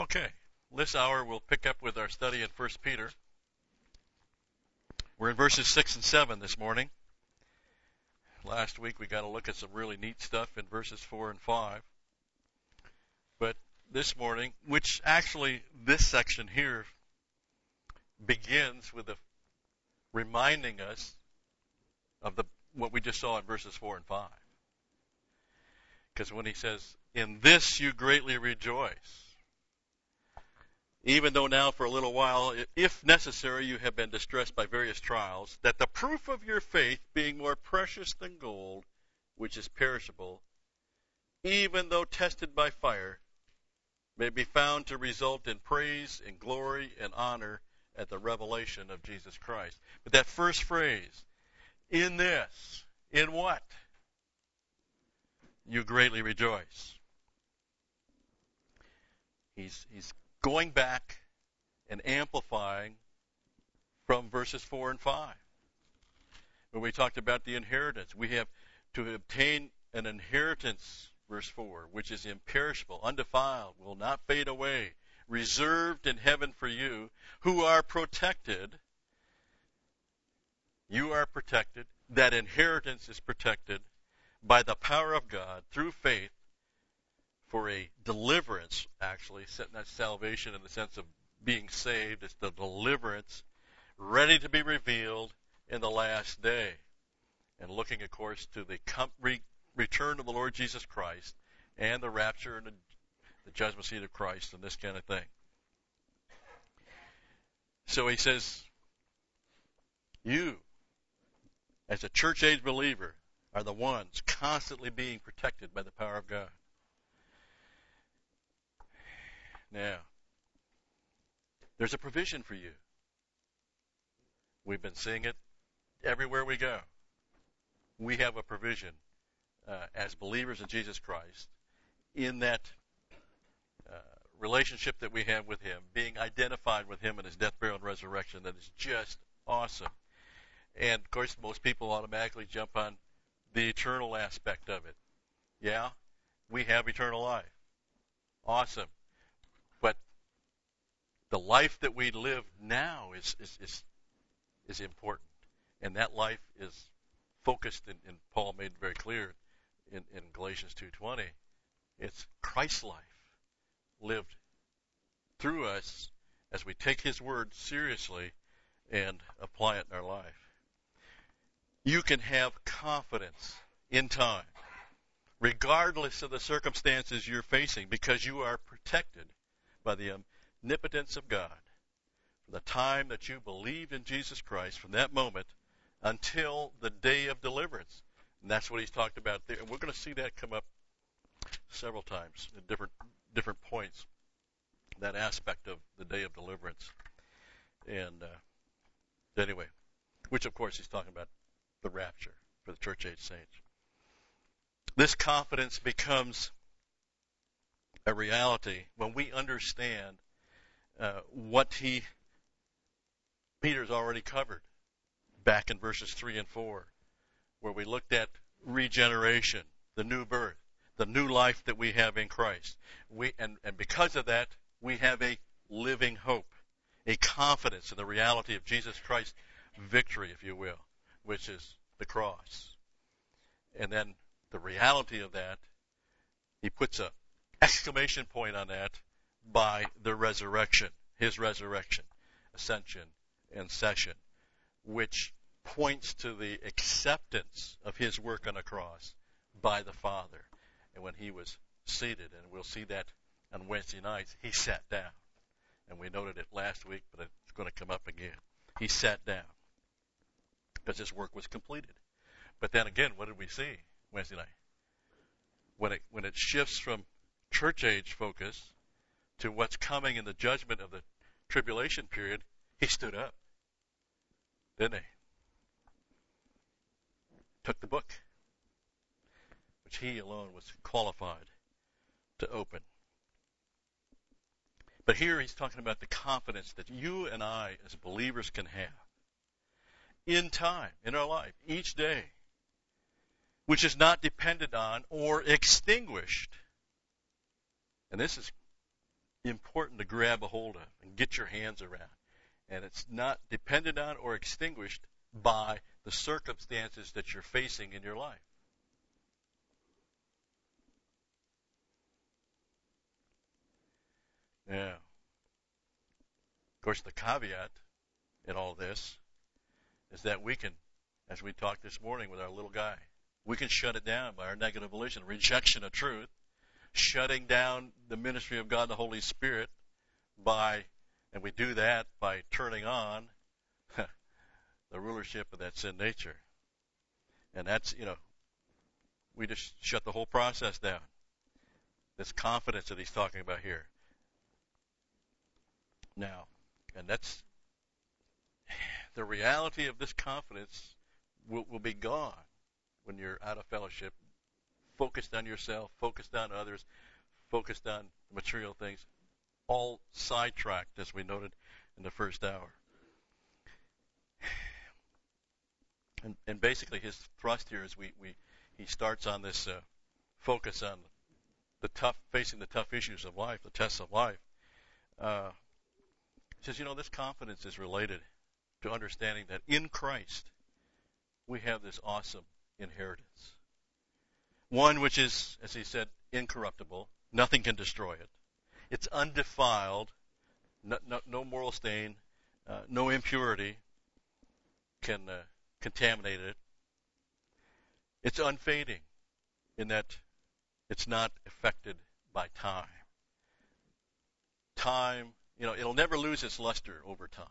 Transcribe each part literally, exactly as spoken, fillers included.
Okay, this hour we'll pick up with our study in First Peter. We're in verses six and seven this morning. Last week we got a look at some really neat stuff in verses four and five. But this morning, which actually this section here begins with a reminding us of the what we just saw in verses four and five. Because when he says, "In this you greatly rejoice, even though now for a little while, if necessary, you have been distressed by various trials, that the proof of your faith, being more precious than gold, which is perishable, even though tested by fire, may be found to result in praise and glory and honor at the revelation of Jesus Christ." But that first phrase, "in this," in what? You greatly rejoice. He's, he's going back and amplifying from verses four and five. When we talked about the inheritance, we have to obtain an inheritance, verse four, which is imperishable, undefiled, will not fade away, reserved in heaven for you, who are protected. You are protected. That inheritance is protected by the power of God through faith for a deliverance, actually, not salvation in the sense of being saved. It's the deliverance ready to be revealed in the last day. And looking, of course, to the com- re- return of the Lord Jesus Christ and the rapture and the, the judgment seat of Christ and this kind of thing. So he says, you, as a church-age believer, are the ones constantly being protected by the power of God. Now, there's a provision for you. We've been seeing it everywhere we go. We have a provision uh, as believers in Jesus Christ in that uh, relationship that we have with Him, being identified with Him in His death, burial, and resurrection, that is just awesome. And, of course, most people automatically jump on the eternal aspect of it. Yeah, we have eternal life. Awesome. But the life that we live now is is is, is important. And that life is focused, in, and Paul made very clear in, in Galatians two twenty, it's Christ's life lived through us as we take His word seriously and apply it in our life. You can have confidence in time, regardless of the circumstances you're facing, because you are protected by the omnipotence of God from the time that you believed in Jesus Christ, from that moment until the day of deliverance. And that's what he's talked about there. And we're going to see that come up several times at different different points, that aspect of the day of deliverance. And uh, anyway, which of course he's talking about the rapture for the church age saints. This confidence becomes a reality when we understand uh, what he Peter's already covered back in verses three and four, where we looked at regeneration, the new birth, the new life that we have in Christ. We and, and because of that, we have a living hope, a confidence in the reality of Jesus Christ's victory, if you will, which is the cross. And then the reality of that, he puts a exclamation point on that by the resurrection, his resurrection, ascension, and session, which points to the acceptance of his work on the cross by the Father. And when he was seated, and we'll see that on Wednesday nights, he sat down. And we noted it last week, but it's going to come up again. He sat down because his work was completed. But then again, what did we see Wednesday night? When it, when it shifts from church age focus to what's coming in the judgment of the tribulation period, he stood up, didn't he? Took the book, which he alone was qualified to open. But here he's talking about the confidence that you and I as believers can have in time, in our life, each day, which is not dependent on or extinguished. And this is important to grab a hold of and get your hands around. And it's not dependent on or extinguished by the circumstances that you're facing in your life. Yeah. Of course, the caveat in all this is that we can, as we talked this morning with our little guy, we can shut it down by our negative volition, rejection of truth, shutting down the ministry of God, the Holy Spirit, by, and we do that by turning on the rulership of that sin nature. And that's, you know, we just shut the whole process down. This confidence that he's talking about here. Now, and that's, the reality of this confidence will, will be gone when you're out of fellowship, focused on yourself, focused on others, focused on material things, all sidetracked, as we noted in the first hour. And, and basically his thrust here is we, we he starts on this uh, focus on the tough, facing the tough issues of life, the tests of life. Uh, he says, you know, this confidence is related to understanding that in Christ we have this awesome inheritance. One which is, as he said, incorruptible. Nothing can destroy it. It's undefiled. No, no, no moral stain. Uh, no impurity can uh, contaminate it. It's unfading in that it's not affected by time. Time, you know, it'll never lose its luster over time.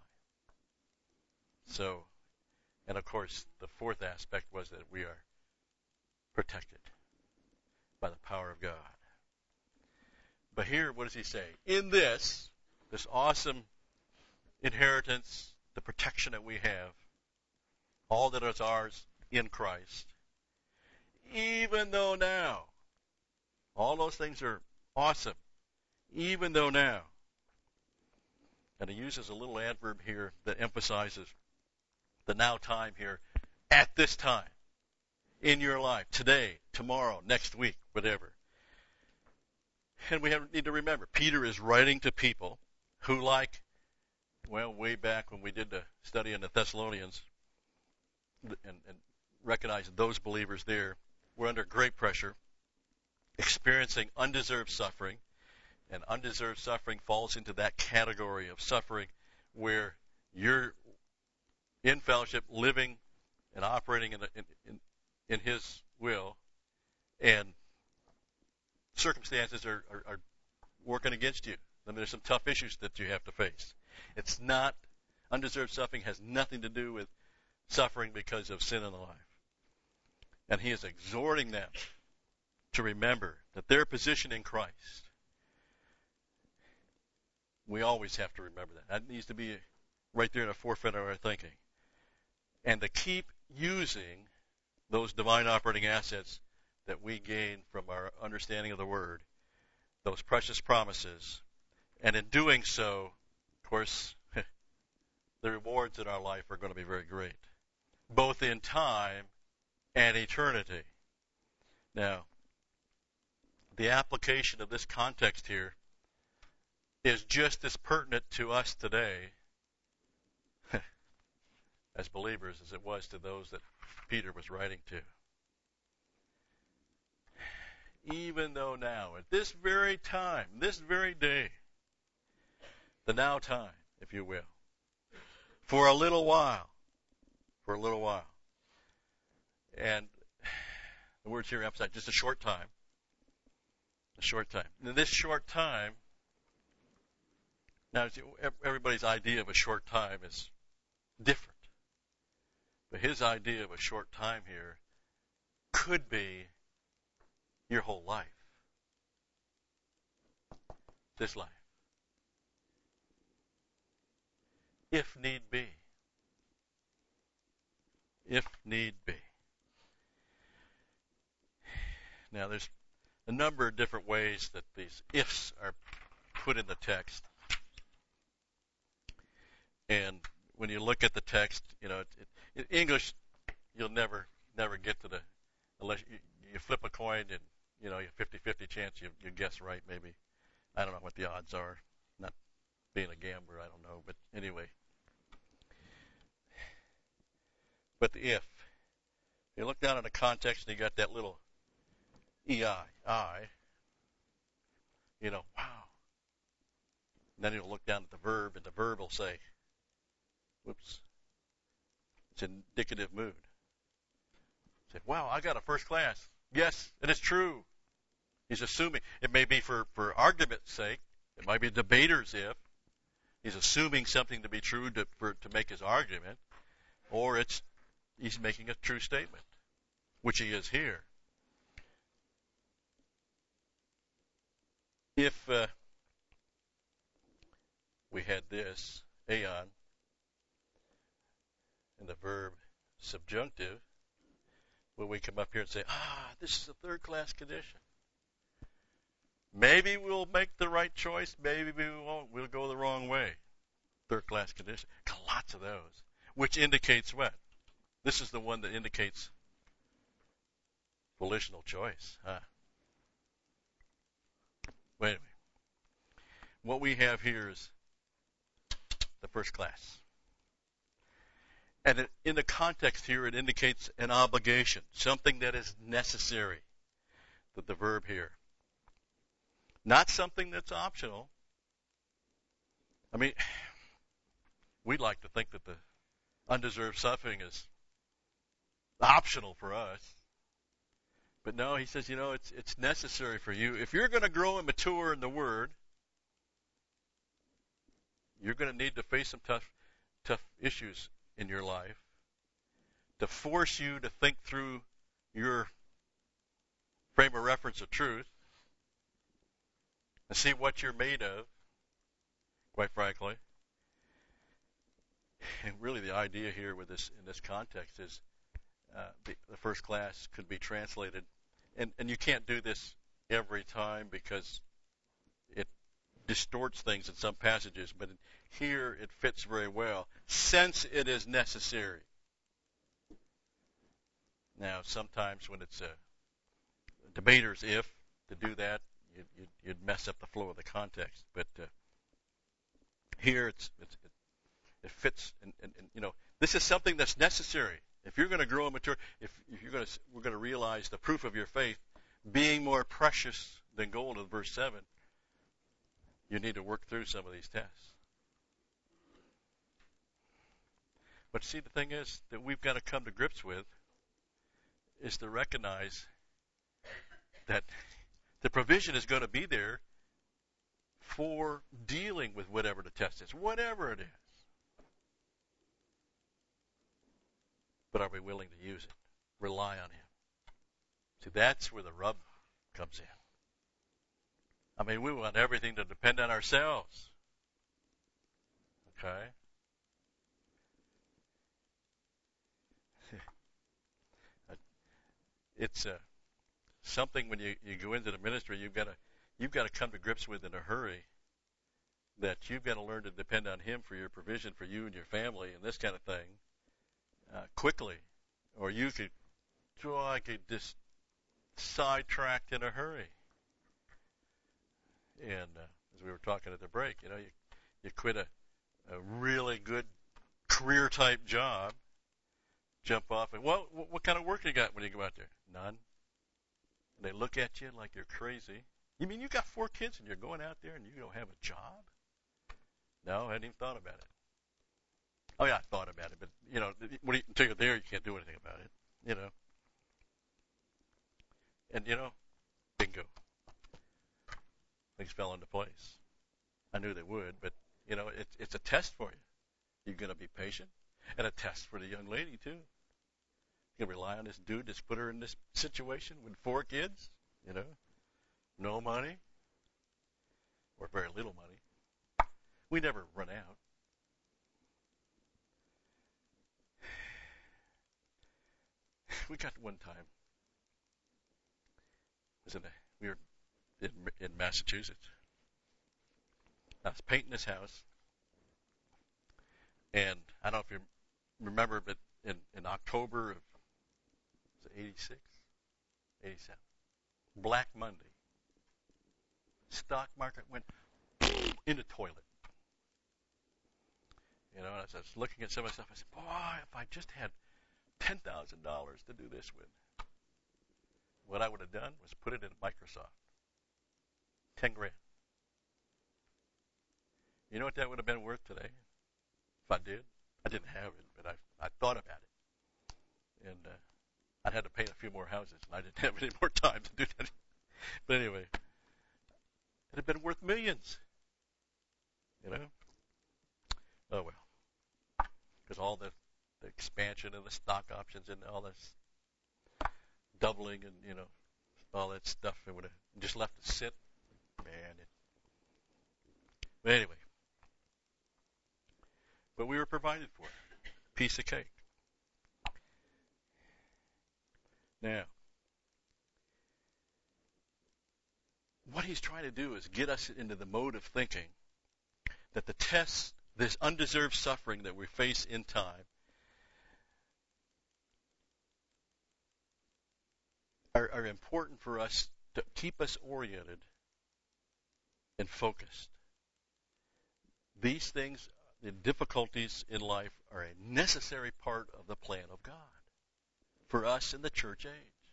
So, and of course, the fourth aspect was that we are protected by the power of God. But here, what does he say? In this, this awesome inheritance, the protection that we have, all that is ours in Christ, even though now, all those things are awesome, even though now, and he uses a little adverb here that emphasizes the now time here, at this time, in your life, today, tomorrow, next week, whatever. And we have, need to remember, Peter is writing to people who, like, well, way back when we did the study in the Thessalonians, and, and recognize those believers there were under great pressure, experiencing undeserved suffering, and undeserved suffering falls into that category of suffering where you're in fellowship, living and operating in, in, in, in His will, and circumstances are, are, are working against you. I mean, there's some tough issues that you have to face. It's not, undeserved suffering has nothing to do with suffering because of sin in the life. And he is exhorting them to remember that their position in Christ, we always have to remember that. That needs to be right there in the forefront of our thinking. And to keep using those divine operating assets that we gain from our understanding of the Word, those precious promises, and in doing so, of course, the rewards in our life are going to be very great, both in time and eternity. Now, the application of this context here is just as pertinent to us today as believers as it was to those that Peter was writing to. Even though now, at this very time, this very day, the now time, if you will, for a little while, for a little while, and the words here emphasize just a short time, a short time. In this short time, now everybody's idea of a short time is different, but his idea of a short time here could be your whole life. This life. If need be. If need be. Now, there's a number of different ways that these ifs are put in the text. And when you look at the text, you know, it, it, in English, you'll never, never get to the, unless you, you flip a coin and, you know, you have fifty-fifty chance you, you guess right, maybe. I don't know what the odds are. Not being a gambler, I don't know. But anyway. But the if. You look down at the context and you got that little E I, I. You know, wow. And then you'll look down at the verb, and the verb will say, whoops, it's indicative mood. Say, wow, I got a first class. Yes, and it's true. He's assuming. It may be for, for argument's sake. It might be a debater's if. He's assuming something to be true to, for, to make his argument. Or it's he's making a true statement, which he is here. If uh, we had this, aeon, and the verb subjunctive, when we come up here and say, ah, this is a third-class condition. Maybe we'll make the right choice. Maybe we won't. We'll go the wrong way. Third-class condition. Got lots of those. Which indicates what? This is the one that indicates volitional choice. Huh? Wait a minute. What we have here is the first class. And it, in the context here, it indicates an obligation, something that is necessary. The, the verb here. Not something that's optional. I mean, we'd like to think that the undeserved suffering is optional for us. But no, he says, you know, it's it's necessary for you. If you're going to grow and mature in the Word, you're going to need to face some tough, tough issues in your life to force you to think through your frame of reference of truth and see what you're made of, quite frankly. And really the idea here with this in this context is uh, the, the first class could be translated, and, and you can't do this every time because it distorts things in some passages, but here it fits very well, since it is necessary. Now, sometimes when it's a debater's if, to do that, you'd, you'd, you'd mess up the flow of the context. But uh, here it's, it's it, it fits, and, and, and you know, this is something that's necessary. If you're going to grow and mature, if, if you're going to, we're going to realize the proof of your faith being more precious than gold in verse seven, you need to work through some of these tests. But see, the thing is that we've got to come to grips with is to recognize that the provision is going to be there for dealing with whatever the test is, whatever it is. But are we willing to use it? Rely on Him. See, that's where the rub comes in. I mean, we want everything to depend on ourselves. Okay? It's uh, something when you, you go into the ministry, you've got to you've got to come to grips with in a hurry. That you've got to learn to depend on Him for your provision for you and your family and this kind of thing uh, quickly, or you could, oh, I could just sidetracked in a hurry. And uh, as we were talking at the break, you know, you you quit a, a really good career type job, jump off, and well, what, what kind of work you got when you go out there? None. And they look at you like you're crazy. You mean you got four kids and you're going out there and you don't have a job? No, I hadn't even thought about it. Oh yeah, I thought about it, but you know, when you, until you're there, you can't do anything about it. You know. And you know, bingo. Things fell into place. I knew they would, but you know, it's it's a test for you. You're going to be patient, and a test for the young lady too. You can rely on this dude that's put her in this situation with four kids, you know, no money, or very little money. We never run out. We got one time. Was in a, we were in, in Massachusetts. I was painting this house, and I don't know if you remember, but in, in October of was it eighty-six, eighty-seven, Black Monday. stock market went in the toilet. You know, and as I was looking at some of the stuff, I said, boy, if I just had ten thousand dollars to do this with, what I would have done was put it in Microsoft. Ten grand. You know what that would have been worth today? If I did? I didn't have it, but I, I thought about it. And uh, I'd had to paint a few more houses, and I didn't have any more time to do that. But anyway, it had been worth millions. You know? Oh, well. Because all the, the expansion and the stock options and all this doubling and, you know, all that stuff, it would have just left it sit. Man. It, but anyway. But we were provided for. Piece of cake. Now, what he's trying to do is get us into the mode of thinking that the tests, this undeserved suffering that we face in time, are, are important for us to keep us oriented and focused. These things, the difficulties in life, are a necessary part of the plan of God for us in the church age.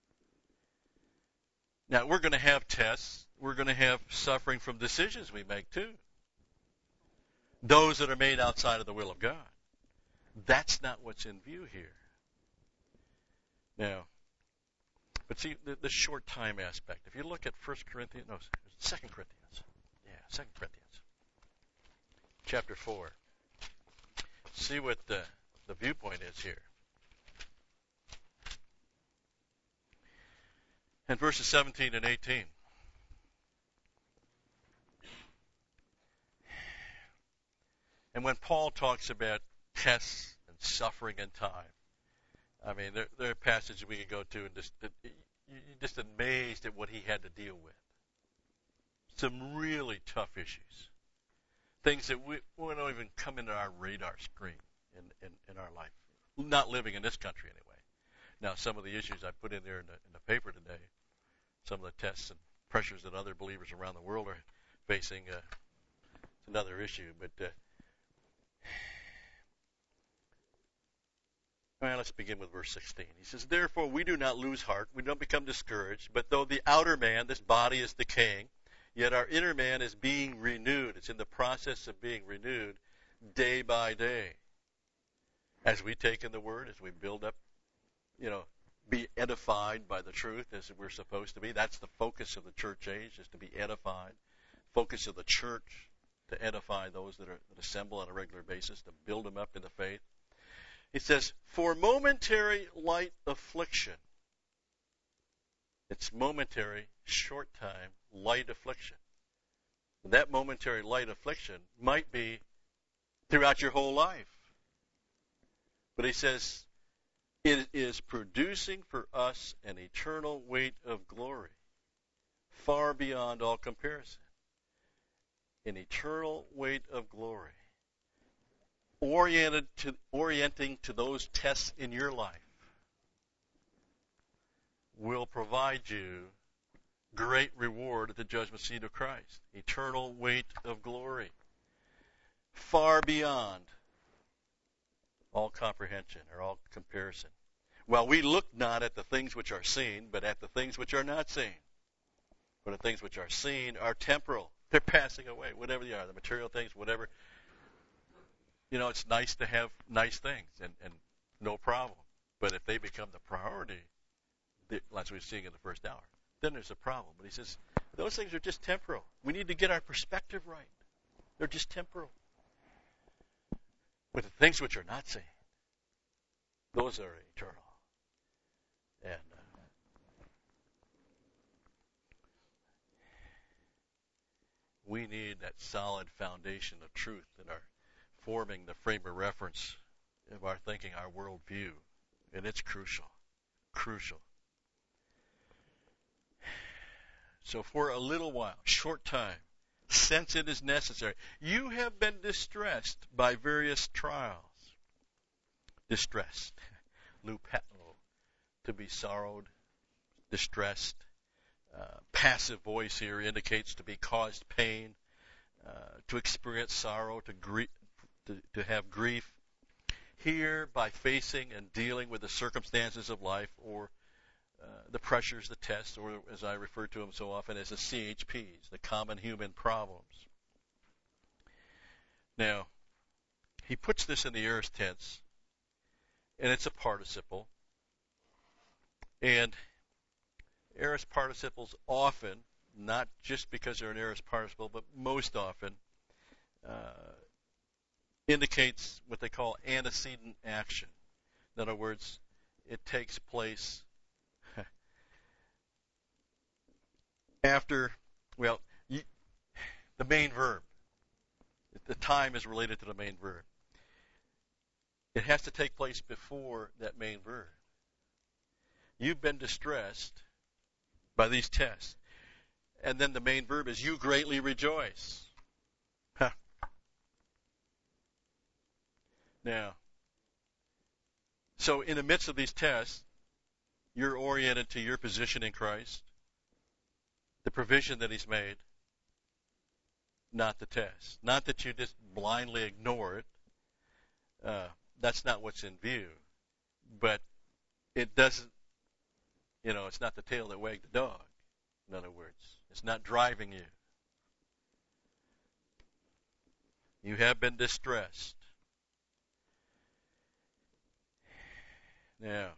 Now, we're going to have tests. We're going to have suffering from decisions we make too. Those that are made outside of the will of God. That's not what's in view here. Now, but see, the, the short time aspect. If you look at First Corinthians, no, Second Corinthians. Yeah, Second Corinthians. Chapter four. See what the, the viewpoint is here. And verses seventeen and eighteen. And when Paul talks about tests and suffering in time, I mean, there, there are passages we could go to and just, you're just amazed at what he had to deal with. Some really tough issues. Things that we, we don't even come into our radar screen in, in, in our life. Not living in this country anyway. Now, some of the issues I put in there in the, in the paper today, some of the tests and pressures that other believers around the world are facing, uh, it's another issue. But uh, well, let's begin with verse sixteen. He says, therefore we do not lose heart, we don't become discouraged, but though the outer man, this body, is decaying, yet our inner man is being renewed. It's in the process of being renewed day by day. As we take in the Word, as we build up, you know, be edified by the truth as we're supposed to be. That's the focus of the church age, is to be edified. Focus of the church, to edify those that, are, that assemble on a regular basis, to build them up in the faith. He says, for momentary light affliction. It's momentary, short time, light affliction. And that momentary light affliction might be throughout your whole life. But he says, it is producing for us an eternal weight of glory, far beyond all comparison. An eternal weight of glory, oriented to, orienting to those tests in your life, will provide you great reward at the judgment seat of Christ. Eternal weight of glory, far beyond all comprehension or all comparison. Well, we look not at the things which are seen, but at the things which are not seen. For the things which are seen are temporal. They're passing away, whatever they are, the material things, whatever. You know, it's nice to have nice things, and, and no problem. But if they become the priority, as we were seeing in the first hour, then there's a problem. But he says, those things are just temporal. We need to get our perspective right. They're just temporal. But the things which are not seen, those are eternal. And uh, we need that solid foundation of truth in our forming the frame of reference of our thinking, our worldview. And it's crucial. Crucial. So for a little while, short time, since it is necessary, you have been distressed by various trials. Distressed. Lupetlo, to be sorrowed, distressed. uh, passive voice here indicates to be caused pain, uh, to experience sorrow, to, grief, to, to have grief. Here, by facing and dealing with the circumstances of life or uh, the pressures, the tests, or as I refer to them so often as the C H Ps, the common human problems. Now, he puts this in the aorist tense, and it's a participle. And aorist participles often, not just because they're an aorist participle, but most often, uh, indicates what they call antecedent action. In other words, it takes place after, well, you, the main verb. The time is related to the main verb. It has to take place before that main verb. You've been distressed by these tests. And then the main verb is you greatly rejoice. Huh. Now, so in the midst of these tests, you're oriented to your position in Christ, the provision that He's made, not the test. Not that you just blindly ignore it. Uh, that's not what's in view. But it doesn't, you know, it's not the tail that wagged the dog, in other words. It's not driving you. You have been distressed. Now,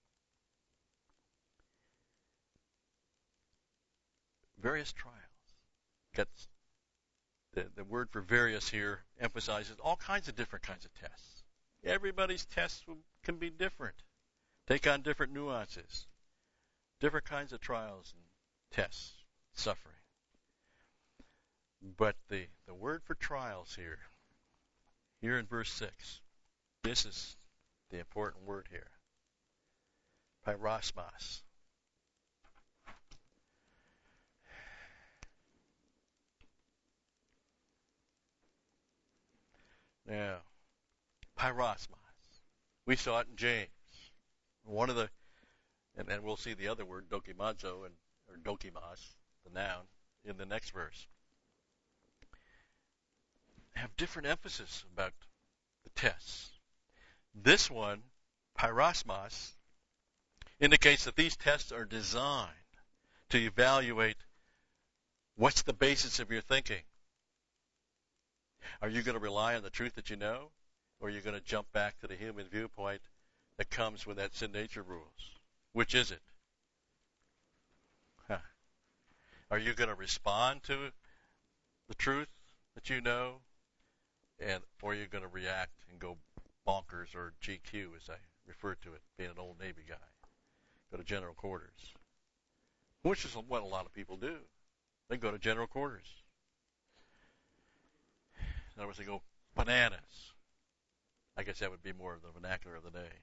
various trials. Got the, the word for various here emphasizes all kinds of different kinds of tests. Everybody's tests can be different, take on different nuances, different kinds of trials and tests, suffering. But the, the word for trials here, here in verse six, this is the important word here. Pyrosmos. Now, pyrosmos. We saw it in James. One of the, and then we'll see the other word, dokimazo, and or dokimos, the noun, in the next verse. Have different emphasis about the tests. This one, pyrosmos, indicates that these tests are designed to evaluate what's the basis of your thinking. Are you going to rely on the truth that you know, or are you going to jump back to the human viewpoint that comes when that sin nature rules? Which is it? Huh. Are you going to respond to the truth that you know, and or are you going to react and go bonkers, or G Q as I refer to it, being an old Navy guy, go to general quarters, which is what a lot of people do. They go to general quarters. In other words, they go bananas. I guess that would be more of the vernacular of the day.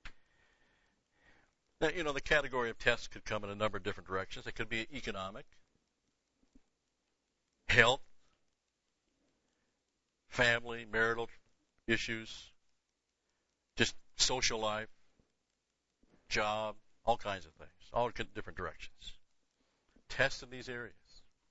Now, you know, the category of tests could come in a number of different directions. It could be economic, health, family, marital issues, just social life, job, all kinds of things, all different directions. Tests in these areas.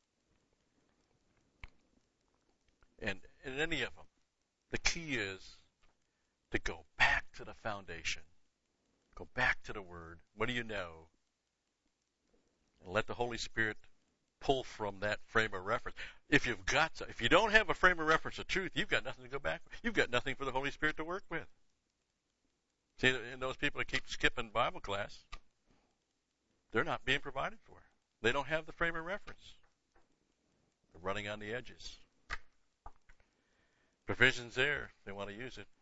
And in any of them, the key is to go back to the foundation. Go back to the Word. What do you know? And let the Holy Spirit pull from that frame of reference. If you've got to, if you don't have a frame of reference of truth, you've got nothing to go back with. You've got nothing for the Holy Spirit to work with. See, and those people that keep skipping Bible class, they're not being provided for. They don't have the frame of reference. They're running on the edges. Provision's there. They want to use it.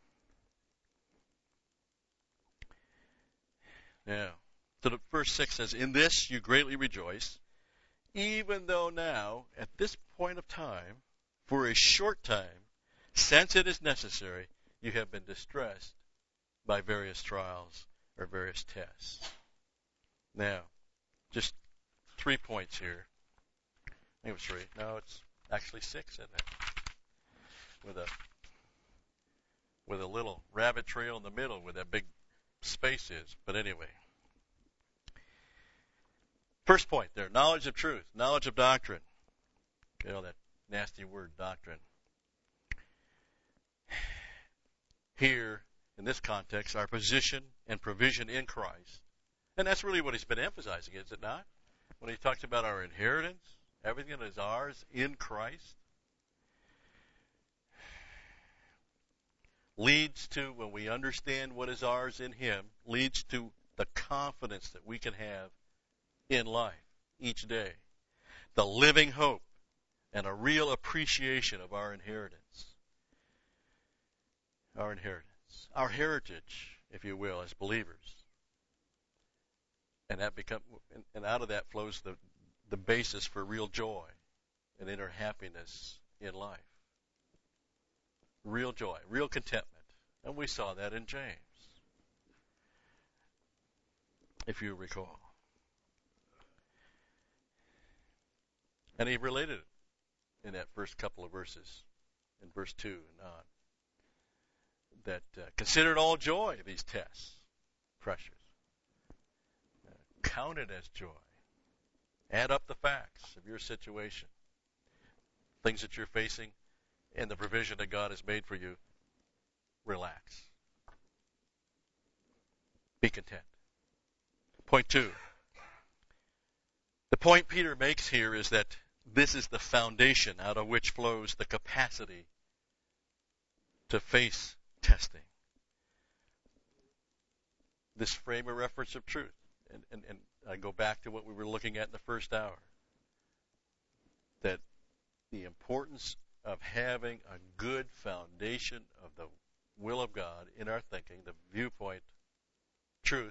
Now, so the verse six says, "In this you greatly rejoice, even though now, at this point of time, for a short time, since it is necessary, you have been distressed by various trials or various tests." Now, just three points here. I think it was three. No, it's actually six, isn't it? With a with a little rabbit trail in the middle where that big space is. But anyway. First point there, knowledge of truth, knowledge of doctrine. You know, that nasty word, doctrine. Here, in this context, our position and provision in Christ. And that's really what he's been emphasizing, is it not? When he talks about our inheritance, everything that is ours in Christ, leads to, when we understand what is ours in him, leads to the confidence that we can have in life each day. The living hope and a real appreciation of our inheritance. Our inheritance. Our heritage, if you will, as believers. And that become, and out of that flows the, the basis for real joy and inner happiness in life. Real joy, real contentment. And we saw that in James, if you recall. And he related it in that first couple of verses, in verse two and on, that uh, consider it all joy, these tests, pressures. Uh, count it as joy. Add up the facts of your situation, things that you're facing, and the provision that God has made for you. Relax. Be content. Point two. The point Peter makes here is that this is the foundation out of which flows the capacity to face testing. This frame of reference of truth. And, and, and I go back to what we were looking at in the first hour. That the importance of having a good foundation of the will of God in our thinking, the viewpoint, truth,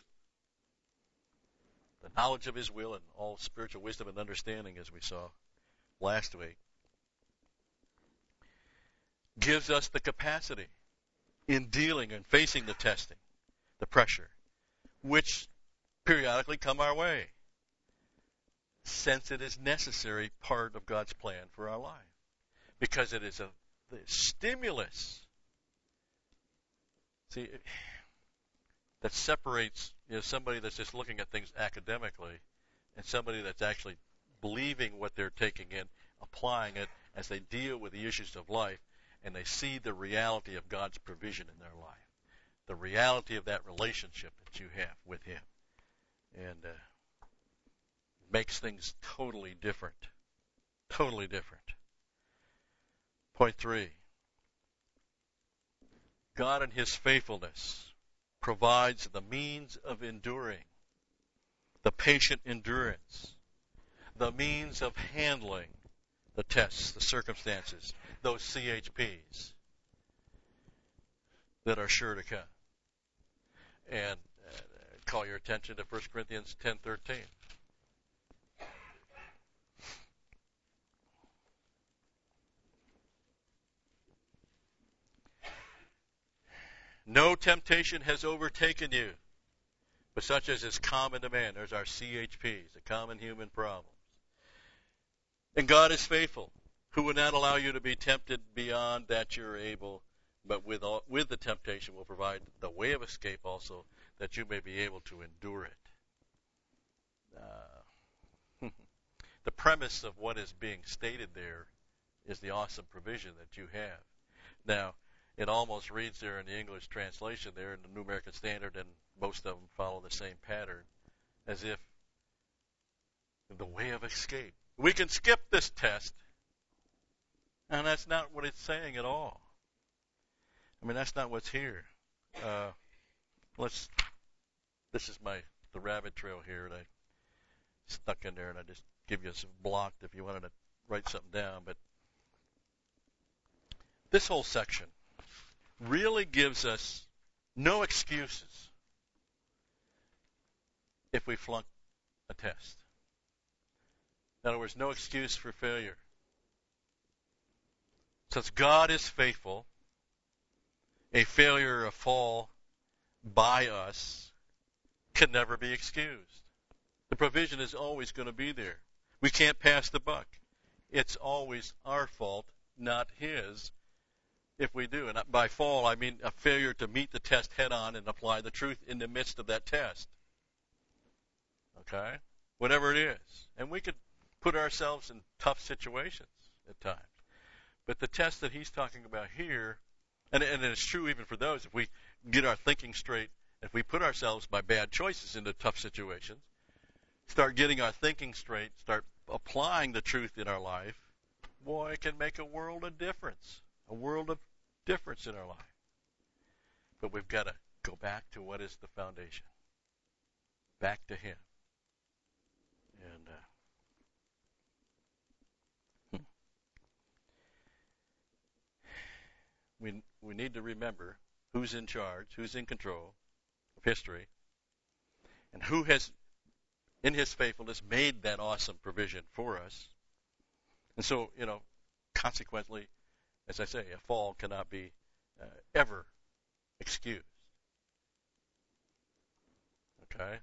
the knowledge of his will and all spiritual wisdom and understanding, as we saw last week, gives us the capacity in dealing and facing the testing, the pressure, which periodically come our way, since it is necessary part of God's plan for our life. Because it is a the stimulus, see, that separates, you know, somebody that's just looking at things academically and somebody that's actually believing what they're taking in, applying it as they deal with the issues of life, and they see the reality of God's provision in their life, the reality of that relationship that you have with him, and uh, makes things totally different, totally different. Point three. God in his faithfulness provides the means of enduring, the patient endurance, the means of handling the tests, the circumstances, those C H Ps that are sure to come. And uh, call your attention to First Corinthians ten thirteen. No temptation has overtaken you, but such as is common to man. There's our C H Ps, the common human problems. And God is faithful, who will not allow you to be tempted beyond that you're able, but with all, with the temptation will provide the way of escape also, that you may be able to endure it. Uh, the premise of what is being stated there is the awesome provision that you have. Now, it almost reads there in the English translation there in the New American Standard, and most of them follow the same pattern, as if the way of escape. We can skip this test, and that's not what it's saying at all. I mean, that's not what's here. Uh, let's. This is my the rabbit trail here that I stuck in there, and I just give you some blocked if you wanted to write something down. But this whole section really gives us no excuses if we flunk a test. In other words, no excuse for failure. Since God is faithful, a failure or a fall by us can never be excused. The provision is always going to be there. We can't pass the buck. It's always our fault, not his, if we do. And by fall, I mean a failure to meet the test head on and apply the truth in the midst of that test. Okay? whatever it is. And we could put ourselves in tough situations at times. But the test that he's talking about here, and, and it's true even for those, if we get our thinking straight, if we put ourselves by bad choices into tough situations, start getting our thinking straight, start applying the truth in our life, boy, it can make a world of difference, a world of difference in our life. But we've got to go back to what is the foundation, back to him. And uh, hmm. we we need to remember who's in charge, who's in control of history, and who has, in his faithfulness, made that awesome provision for us. And so, you know, consequently, as I say, a fall cannot be uh, ever excused. Okay?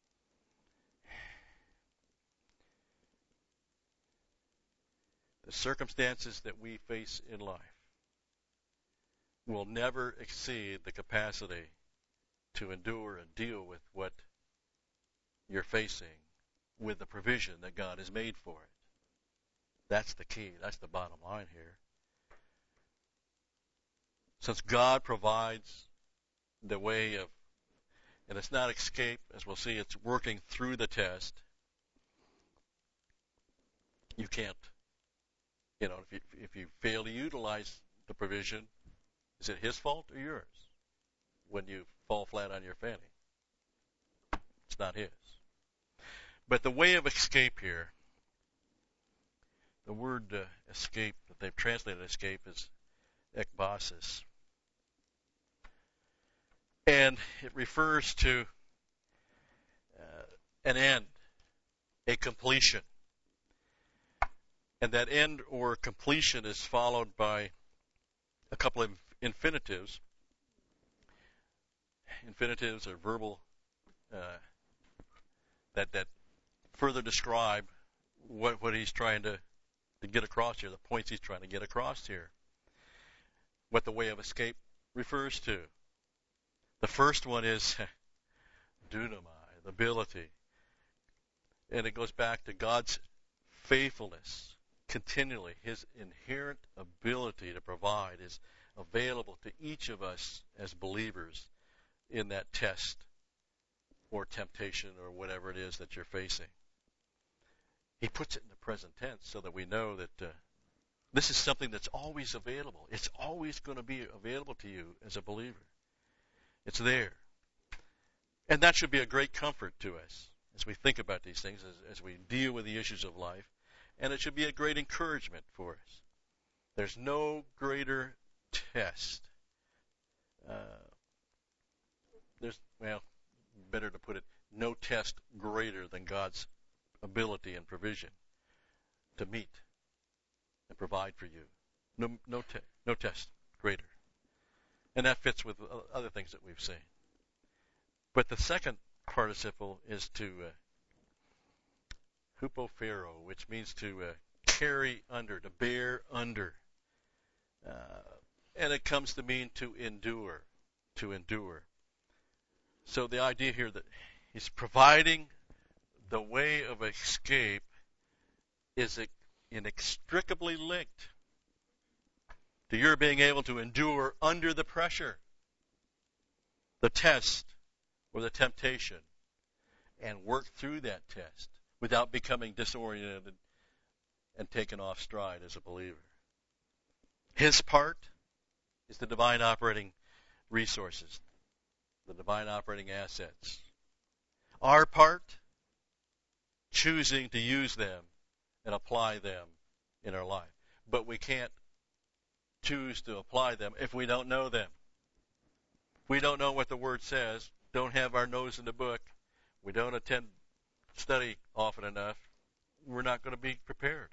The circumstances that we face in life will never exceed the capacity to endure and deal with what you're facing with the provision that God has made for it. That's the key. That's the bottom line here. Since God provides the way of, and it's not escape, as we'll see, it's working through the test. You can't, you know, if you, if you fail to utilize the provision, is it his fault or yours when you fall flat on your fanny? It's not his. But the way of escape here, the word uh, escape that they've translated escape is ekbasis. And it refers to uh, an end, a completion. And that end or completion is followed by a couple of infinitives. Infinitives are verbal uh, that that further describe what, what he's trying to, to get across here, the points he's trying to get across here. What the way of escape refers to. The first one is dunamai, the ability. And it goes back to God's faithfulness continually. His inherent ability to provide is available to each of us as believers in that test or temptation or whatever it is that you're facing. He puts it in the present tense so that we know that uh, this is something that's always available. It's always going to be available to you as a believer. It's there. And that should be a great comfort to us as we think about these things, as, as we deal with the issues of life. And it should be a great encouragement for us. There's no greater test. Uh, there's, well, better to put it, no test greater than God's ability and provision to meet and provide for you. No, no, te- no test greater. And that fits with other things that we've seen. But the second participle is to uh, hupophero, which means to uh, carry under, to bear under. Uh, and it comes to mean to endure, to endure. So the idea here that he's providing the way of escape is inextricably linked to your being able to endure under the pressure, the test, or the temptation, and work through that test without becoming disoriented and taken off stride as a believer. His part is the divine operating resources, the divine operating assets. Our part, choosing to use them and apply them in our life. But we can't choose to apply them if we don't know them. If we don't know what the Word says, don't have our nose in the book, we don't attend study often enough, we're not going to be prepared.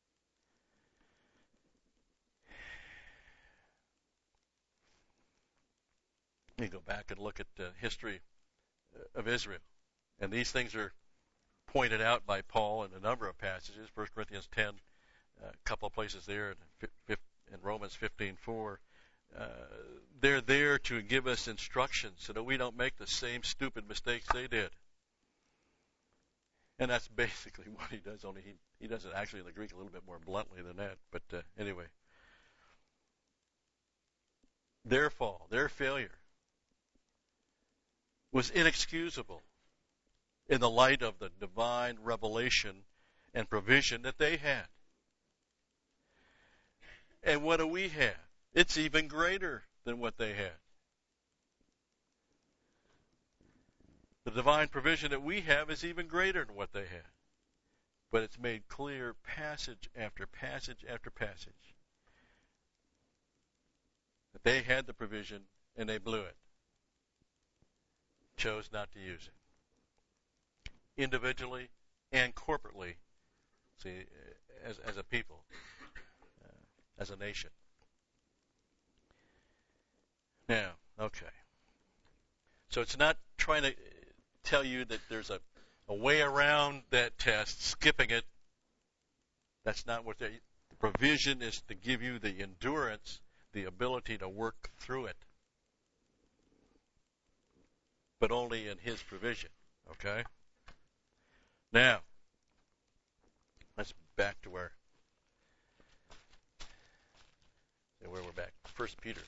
You go back and look at the history of Israel. And these things are pointed out by Paul in a number of passages. First Corinthians ten, a couple of places there, and Romans fifteen four. Uh, they're there to give us instructions so that we don't make the same stupid mistakes they did. And that's basically what he does, only he, he does it actually in the Greek a little bit more bluntly than that. But uh, anyway. Their fall, their failure, was inexcusable in the light of the divine revelation and provision that they had. And what do we have? It's even greater than what they had. The divine provision that we have is even greater than what they had. But it's made clear passage after passage after passage that they had the provision and they blew it. Chose not to use it. Individually and corporately, see, as, as a people, uh, as a nation. Now, okay. So it's not trying to tell you that there's a, a way around that test, skipping it. That's not what the provision is, to give you the endurance, the ability to work through it. But only in His provision. Okay? Now, let's back to where, where we're back. First Peter.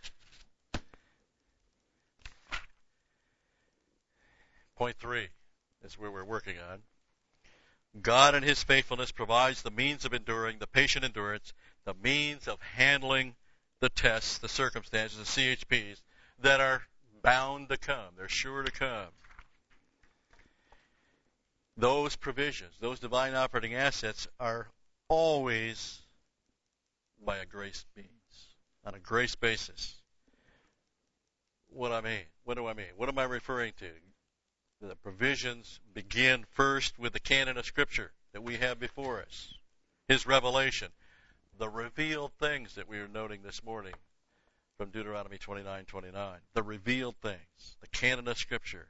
Point three is where we're working on. God in His faithfulness provides the means of enduring, the patient endurance, the means of handling the tests, the circumstances, the C H Ps that are bound to come. They're sure to come. Those provisions, those divine operating assets are always by a grace means, on a grace basis. What I mean? What do I mean? What am I referring to? The provisions begin first with the canon of Scripture that we have before us. His revelation. The revealed things that we are noting this morning from Deuteronomy twenty-nine twenty-nine. The revealed things. The canon of Scripture.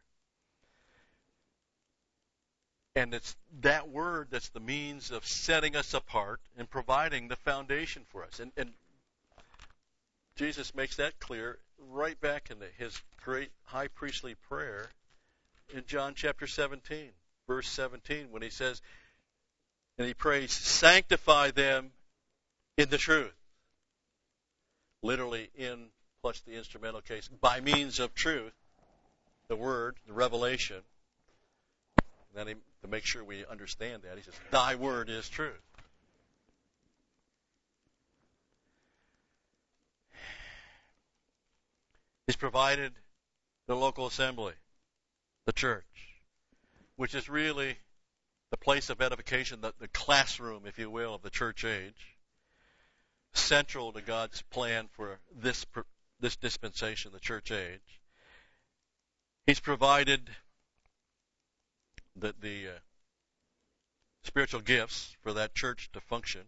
And it's that word that's the means of setting us apart and providing the foundation for us. And, and Jesus makes that clear right back in the, His great high priestly prayer in John chapter seventeen, verse seventeen, when He says, and He prays, sanctify them in the truth. Literally in, plus the instrumental case, by means of truth, the word, the revelation. And then he, to make sure we understand that, He says, thy word is truth. He's provided the local assembly, the church, which is really the place of edification, the, the classroom, if you will, of the church age, central to God's plan for this this dispensation, the church age. He's provided the, the uh, spiritual gifts for that church to function,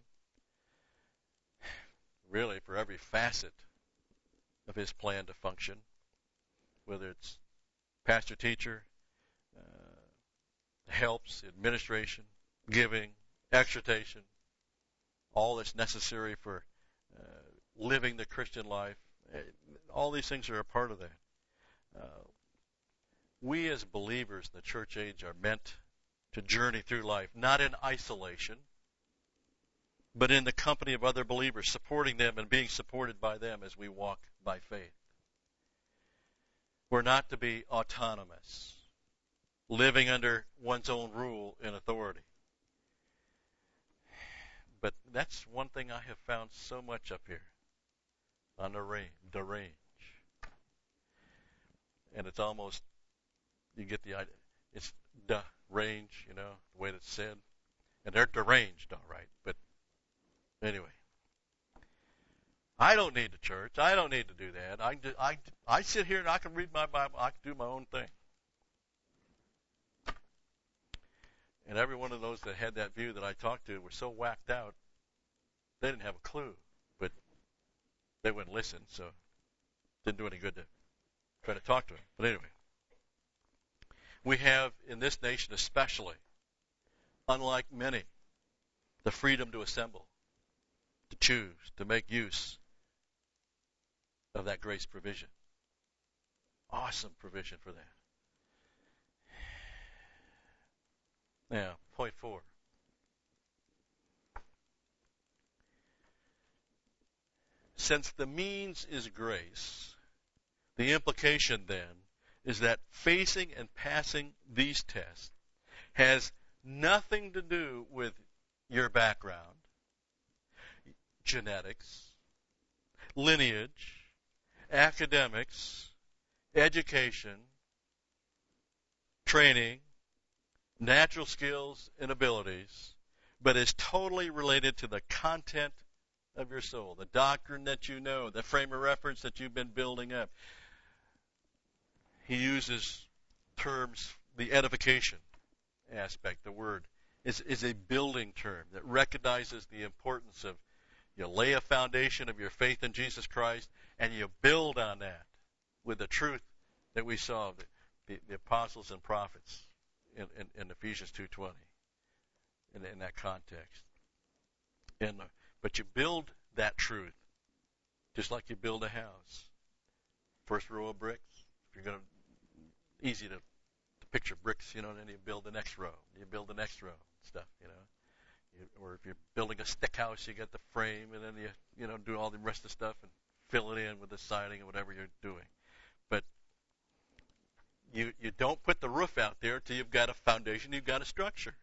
really for every facet of His plan to function, whether it's pastor, teacher, uh, helps, administration, giving, exhortation, all that's necessary for uh, living the Christian life. All these things are a part of that. Uh, we as believers in the church age are meant to journey through life, not in isolation, but in the company of other believers, supporting them and being supported by them as we walk by faith. We're not to be autonomous, living under one's own rule and authority. But that's one thing I have found so much up here on the range, the range. And it's almost, you get the idea, it's the range, you know, the way that's said. And they're deranged, all right. But anyway, I don't need the church. I don't need to do that. I, can, I, I sit here and I can read my Bible. I can do my own thing. And every one of those that had that view that I talked to were so whacked out, they didn't have a clue. But they wouldn't listen, so it didn't do any good to try to talk to them. But anyway, we have in this nation especially, unlike many, the freedom to assemble, to choose, to make use of that grace provision. Awesome provision for that. Now, point four. Since the means is grace, the implication then is that facing and passing these tests has nothing to do with your background, genetics, lineage, academics, education, training, natural skills and abilities, but is totally related to the content of your soul, the doctrine that you know, the frame of reference that you've been building up. He uses terms, the edification aspect, the word, is, is a building term that recognizes the importance of you lay a foundation of your faith in Jesus Christ and you build on that with the truth that we saw, the, the, the apostles and prophets in, in, in Ephesians two twenty, in, in that context. And uh, But you build that truth just like you build a house. First row of bricks, if you're going to, easy to, to picture bricks, you know, and then you build the next row. You build the next row, stuff, you know. You, or if you're building a stick house, you get the frame, and then you, you know, do all the rest of the stuff and fill it in with the siding or whatever you're doing. But you you don't put the roof out there till you've got a foundation, you've got a structure.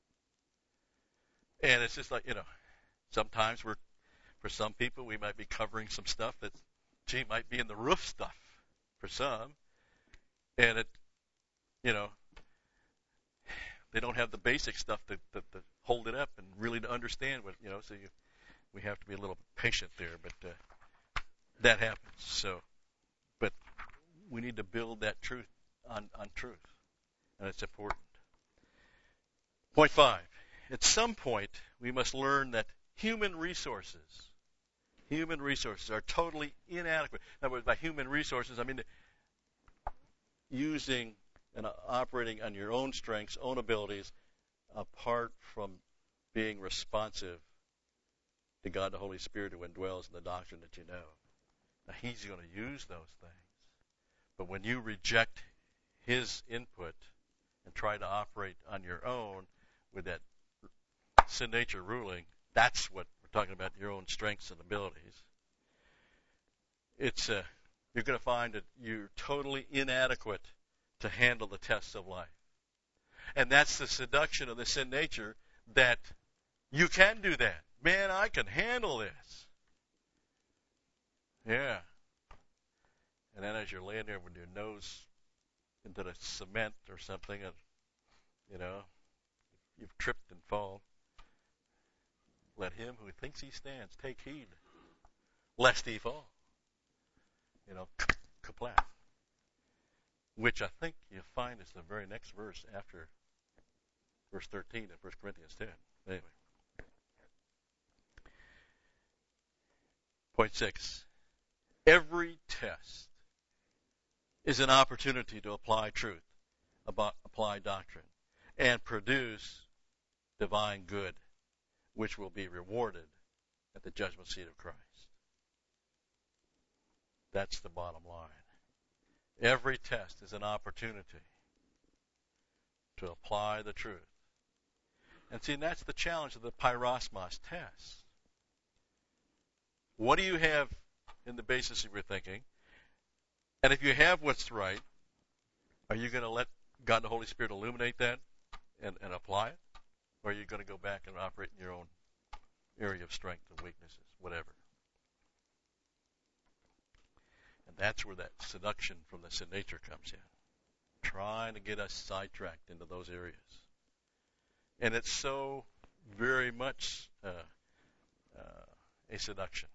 And it's just like, you know, sometimes we're, for some people, we might be covering some stuff that, gee, might be in the roof stuff for some. And it, you know, they don't have the basic stuff to, to, to hold it up and really to understand what, you know, so you, we have to be a little patient there, but uh, that happens. So, but we need to build that truth on, on truth, and it's important. Point five. At some point, we must learn that human resources, human resources are totally inadequate. In other words, by human resources, I mean using and operating on your own strengths, own abilities, apart from being responsive to God the Holy Spirit who indwells in the doctrine that you know. Now, He's going to use those things. But when you reject His input and try to operate on your own with that sin nature ruling, that's what we're talking about, your own strengths and abilities. It's uh, you're going to find that you're totally inadequate to handle the tests of life. And that's the seduction of the sin nature, that you can do that. Man, I can handle this. Yeah. And then as you're laying there with your nose into the cement or something, and, you know, you've tripped and fallen, let him who thinks he stands take heed, lest he fall. You know, kaplat. Which I think you find is the very next verse after verse thirteen in First Corinthians ten. Anyway. Point six. Every test is an opportunity to apply truth, apply doctrine, and produce divine good, which will be rewarded at the judgment seat of Christ. That's the bottom line. Every test is an opportunity to apply the truth. And see, that's the challenge of the pyrosmos test. What do you have in the basis of your thinking? And if you have what's right, are you going to let God and the Holy Spirit illuminate that and, and apply it? Or are you going to go back and operate in your own area of strength and weaknesses, whatever? And that's where that seduction from the sin nature comes in, trying to get us sidetracked into those areas. And it's so very much uh, uh, a seduction.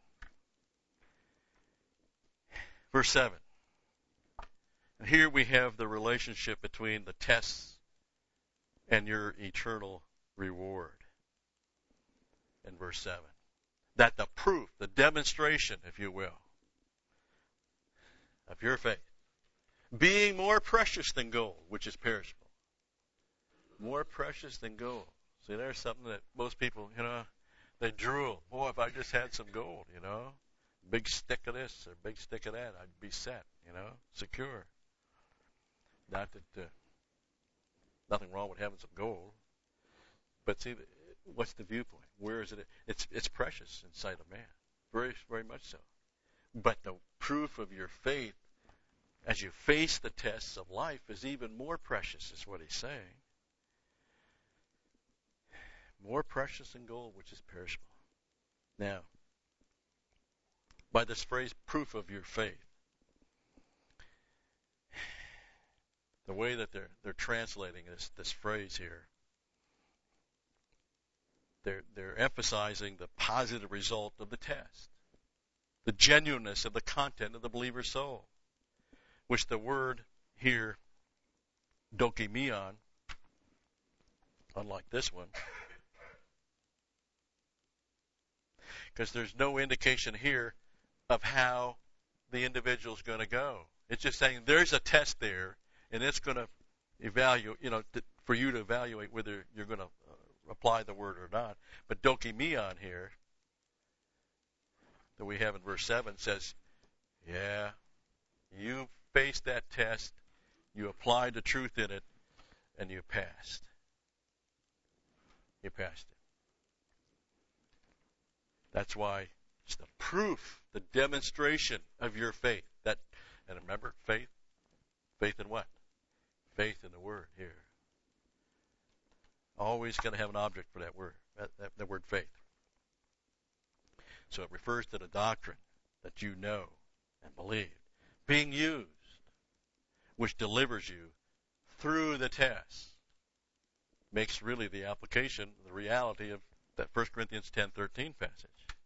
Verse seven. And here we have the relationship between the tests and your eternal reward. In verse seven. That the proof, the demonstration, if you will, of your faith, being more precious than gold, which is perishable. More precious than gold. See, there's something that most people, you know, they drool. Boy, if I just had some gold, you know, big stick of this or big stick of that, I'd be set, you know, secure. Not that, uh, nothing wrong with having some gold. But see, what's the viewpoint? Where is it? It's it's precious in sight of man, very very much so. But the proof of your faith, as you face the tests of life, is even more precious. Is what he's saying. More precious than gold, which is perishable. Now, by this phrase, proof of your faith, the way that they're they're translating this this phrase here, they're they're emphasizing the positive result of the test, the genuineness of the content of the believer's soul, which the word here, dokimion, unlike this one, because there's no indication here of how the individual is going to go. It's just saying there's a test there, and it's going to evaluate, you know, th- for you to evaluate whether you're going to uh, apply the word or not. But dokimion here, that we have in verse seven, says, yeah, you faced that test, you applied the truth in it, and you passed. You passed it. That's why it's the proof, the demonstration of your faith. That, and remember, faith, faith in what? Faith in the word here. Always going to have an object for that word, that, that, that word faith. So it refers to the doctrine that you know and believe being used, which delivers you through the test. Makes really the application, the reality of that First Corinthians ten thirteen passage.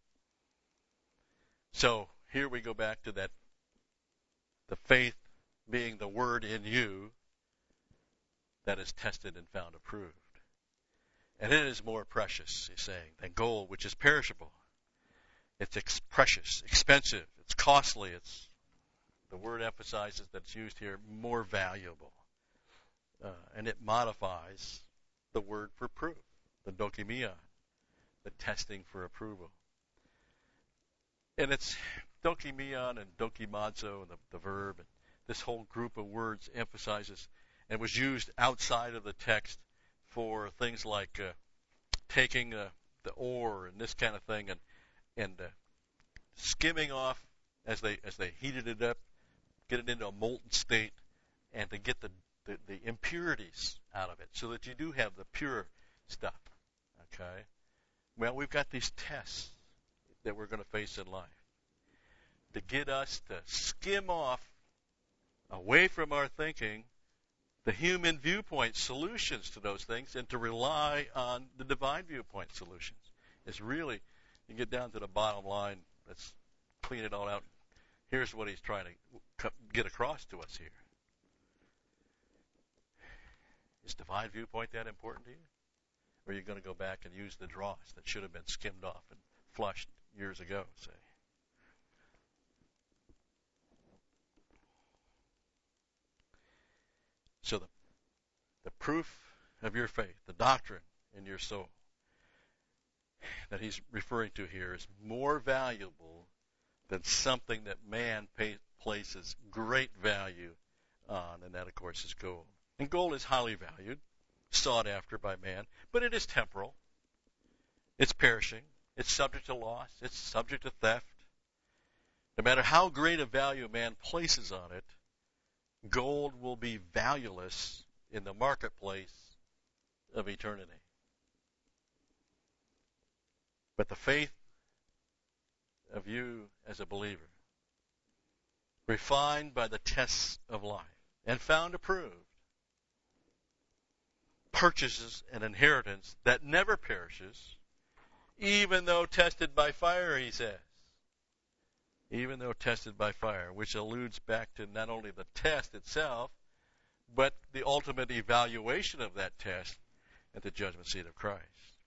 So here we go back to that, the faith being the word in you that is tested and found approved. And it is more precious, he's saying, than gold, which is perishable. It's ex- precious, expensive, it's costly. It's the word emphasizes that it's used here, more valuable. Uh, and it modifies the word for proof, the dokimion, the testing for approval. And it's dokimion and dokimazo, and the, the verb, and this whole group of words emphasizes, and was used outside of the text for things like uh, taking uh, the ore and this kind of thing, and and uh, skimming off as they as they heated it up, get it into a molten state, and to get the, the, the impurities out of it, so that you do have the pure stuff. Okay? Well, we've got these tests that we're going to face in life to get us to skim off away from our thinking the human viewpoint solutions to those things, and to rely on the divine viewpoint solutions. It's really, you get down to the bottom line, let's clean it all out. Here's what he's trying to get across to us here. Is divine viewpoint that important to you? Or are you going to go back and use the dross that should have been skimmed off and flushed years ago, say? So the, the proof of your faith, the doctrine in your soul that he's referring to here, is more valuable than something that man pay, places great value on, and that, of course, is gold. And gold is highly valued, sought after by man, but it is temporal. It's perishing. It's subject to loss. It's subject to theft. No matter how great a value man places on it, gold will be valueless in the marketplace of eternity. But the faith of you as a believer, refined by the tests of life and found approved, purchases an inheritance that never perishes, even though tested by fire, he says. Even though tested by fire, which alludes back to not only the test itself, but the ultimate evaluation of that test at the judgment seat of Christ.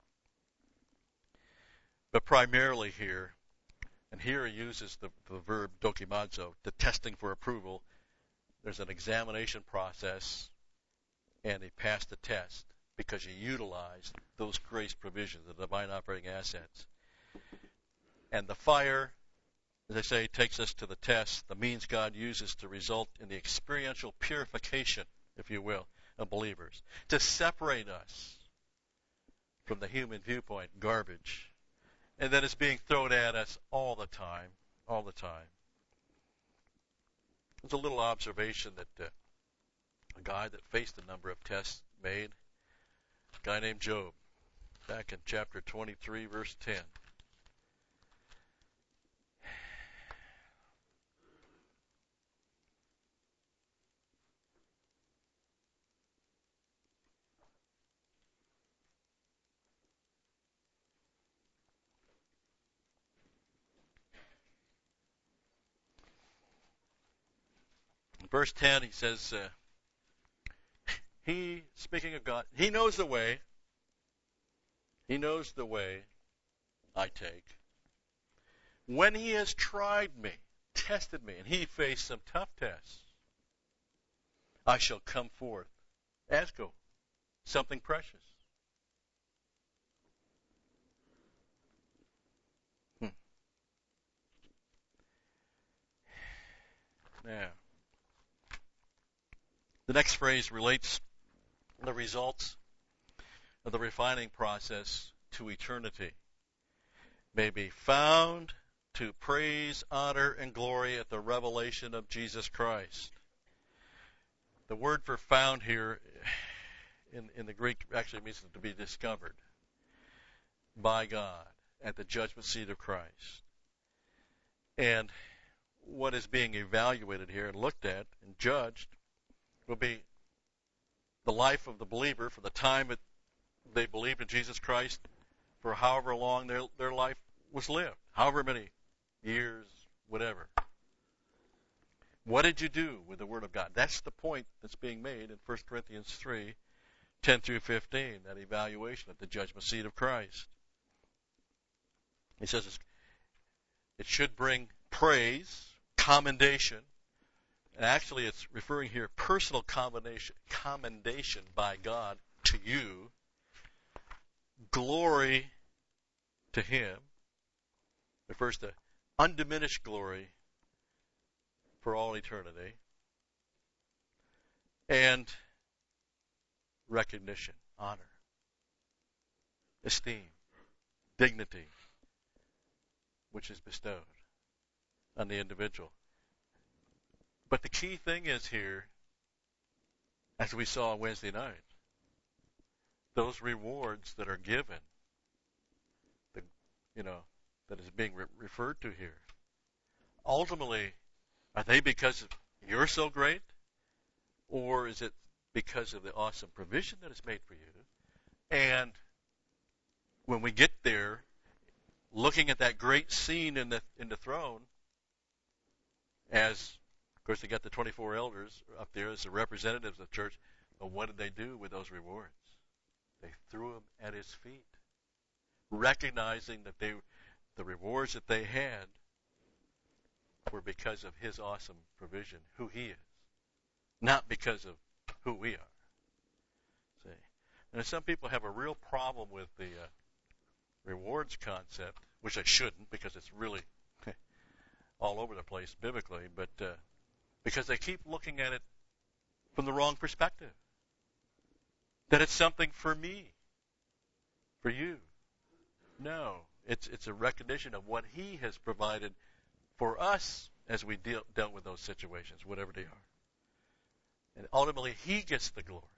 But primarily here, and here he uses the, the verb dokimazo, the testing for approval. There's an examination process, and he passed the test because he utilized those grace provisions, the divine operating assets. And the fire, as I say, takes us to the test, the means God uses to result in the experiential purification, if you will, of believers, to separate us from the human viewpoint, garbage. And that it's being thrown at us all the time, all the time. There's a little observation that uh, a guy that faced a number of tests made, a guy named Job, back in chapter twenty-three, verse ten. In verse ten, he says, uh, he, speaking of God, he knows the way. He knows the way I take. When he has tried me, tested me, and he faced some tough tests, I shall come forth as gold, something precious. Hmm. Now, the next phrase relates the results of the refining process to eternity. May be found to praise, honor, and glory at the revelation of Jesus Christ. The word for found here in, in the Greek actually means to be discovered by God at the judgment seat of Christ. And what is being evaluated here and looked at and judged will be the life of the believer for the time that they believed in Jesus Christ, for however long their, their life was lived, however many years, whatever. What did you do with the Word of God? That's the point that's being made in First Corinthians three, ten through fifteen, that evaluation at the judgment seat of Christ. He says it should bring praise, commendation, and actually it's referring here personal commendation, commendation by God to you, glory to Him, refers to undiminished glory for all eternity, and recognition, honor, esteem, dignity, which is bestowed on the individual. But the key thing is here, as we saw on Wednesday night, those rewards that are given, the, you know, that is being re- referred to here, ultimately, are they because you're so great, or is it because of the awesome provision that is made for you? And when we get there, looking at that great scene in the in the throne, as of course they got the twenty-four elders up there as the representatives of the church, but what did they do with those rewards? They threw them at His feet, recognizing that they, the rewards that they had were because of His awesome provision, who He is, not because of who we are. See, and some people have a real problem with the uh, rewards concept, which I shouldn't, because it's really all over the place biblically, but uh, because they keep looking at it from the wrong perspective. That it's something for me, for you. No, it's it's a recognition of what He has provided for us as we deal, dealt with those situations, whatever they are. And ultimately, He gets the glory.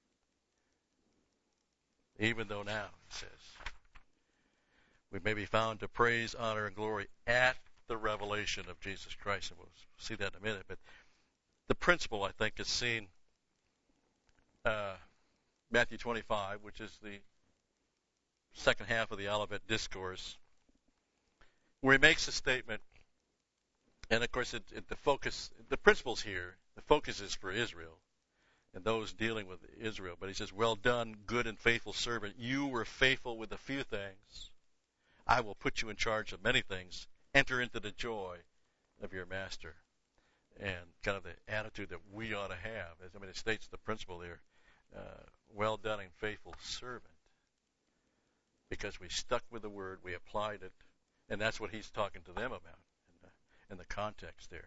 Even though now, it says, we may be found to praise, honor, and glory at the revelation of Jesus Christ. And we'll see that in a minute. But the principle, I think, is seen uh, Matthew twenty-five, which is the second half of the Olivet Discourse, where He makes a statement. And, of course, it, it, the focus, the principles here, the focus is for Israel and those dealing with Israel. But He says, well done, good and faithful servant. You were faithful with a few things. I will put you in charge of many things. Enter into the joy of your master. And kind of the attitude that we ought to have. I mean, it states the principle there. Uh, well done and faithful servant. Because we stuck with the word, we applied it, and that's what He's talking to them about in the, in the context there.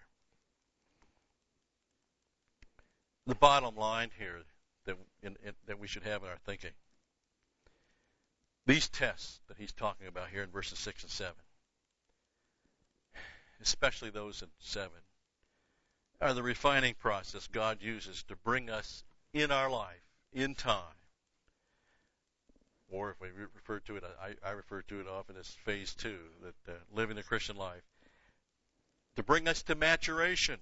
The bottom line here that in, in, that we should have in our thinking These tests that he's talking about here in verses six and seven, especially those in seven, are the refining process God uses to bring us in our life, in time. Or if we refer to it, I, I refer to it often as phase two, that uh, living the Christian life, to bring us to maturation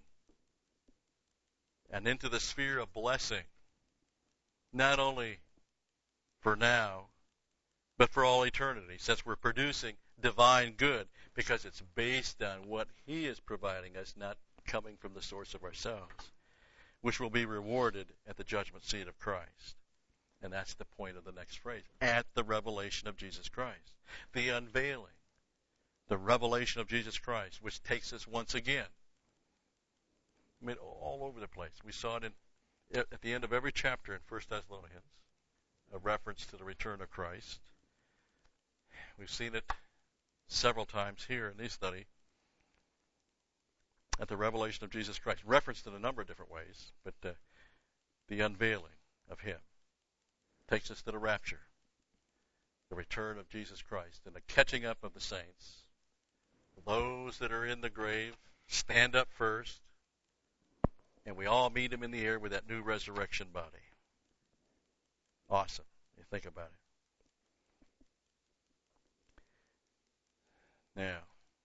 and into the sphere of blessing, not only for now, but for all eternity, since we're producing divine good, because it's based on what He is providing us, not coming from the source of ourselves, which will be rewarded at the judgment seat of Christ. And that's the point of the next phrase. At the revelation of Jesus Christ. The unveiling. The revelation of Jesus Christ, which takes us once again. I mean, all over the place. We saw it in, at the end of every chapter in First Thessalonians, a reference to the return of Christ. We've seen it several times here in this study. At the revelation of Jesus Christ. Referenced in a number of different ways, but uh, the unveiling of Him takes us to the rapture, the return of Jesus Christ, and the catching up of the saints. Those that are in the grave stand up first, and we all meet Him in the air with that new resurrection body. Awesome. You think about it. Now,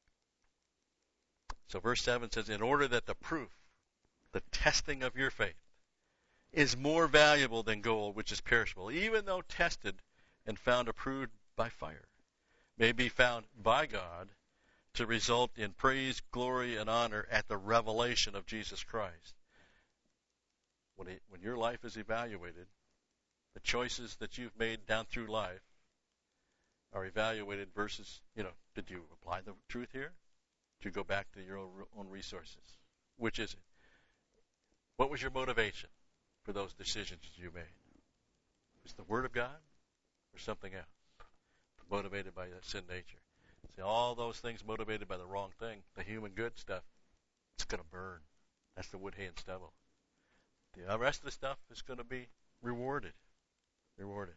so verse seven says, in order that the proof, the testing of your faith, is more valuable than gold, which is perishable, even though tested and found approved by fire, may be found by God to result in praise, glory, and honor at the revelation of Jesus Christ. When, it, when your life is evaluated, the choices that you've made down through life are evaluated versus, you know, did you apply the truth here? Did you go back to your own resources? Which is it? What was your motivation for those decisions you made? Was it the Word of God or something else? Motivated by that sin nature. See, all those things motivated by the wrong thing, the human good stuff, it's going to burn. That's the wood, hay, and stubble. The rest of the stuff is going to be rewarded. Rewarded.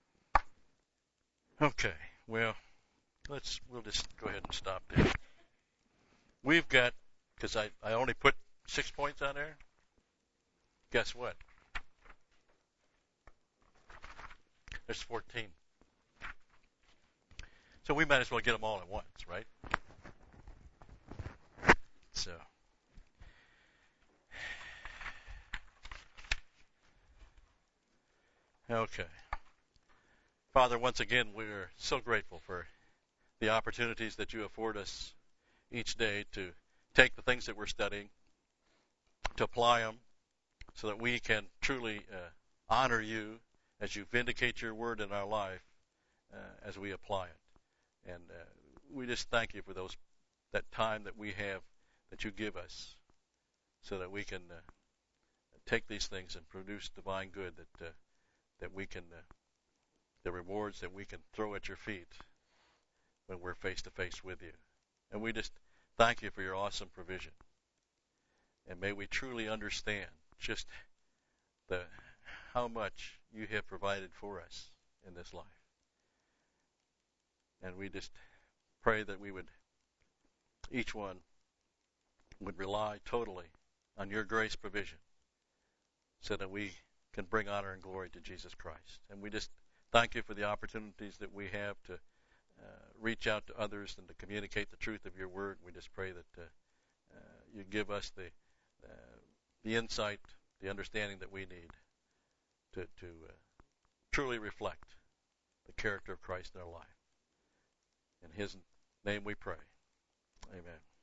Okay, well, let's we'll just go ahead and stop there. We've got, because I, I only put six points on there, guess what? There's fourteen. So we might as well get them all at once, right? So, okay. Father, once again, we're so grateful for the opportunities that you afford us each day to take the things that we're studying, to apply them so that we can truly uh, honor you as you vindicate your word in our life uh, as we apply it. And uh, we just thank you for those that time that we have, that you give us, so that we can uh, take these things and produce divine good, that uh, that we can, uh, the rewards that we can throw at your feet when we're face to face with you. And we just thank you for your awesome provision. And may we truly understand just the how much you have provided for us in this life. And we just pray that we would, each one would rely totally on your grace provision so that we can bring honor and glory to Jesus Christ. And we just thank you for the opportunities that we have to uh, reach out to others and to communicate the truth of your word. We just pray that uh, uh, you give us the uh, the insight, the understanding that we need to, to uh, truly reflect the character of Christ in our life. In his name we pray. Amen.